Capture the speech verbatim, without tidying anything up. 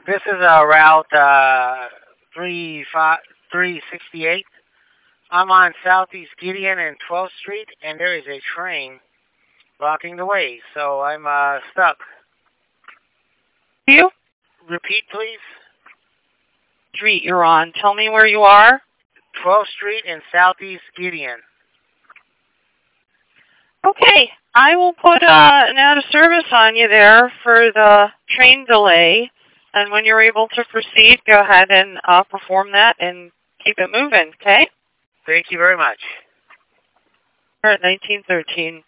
This is uh, Route uh, three sixty-eight. I'm on Southeast Gideon and twelfth Street, and there is a train blocking the way, so I'm uh, stuck. You? Repeat, please. Street you're on. Tell me where you are. twelfth Street and Southeast Gideon. Okay, I will put uh, an out of service on you there for the train delay, and when you're able to proceed, go ahead and uh, perform that and keep it moving, okay? Thank you very much. We're at nineteen thirteen.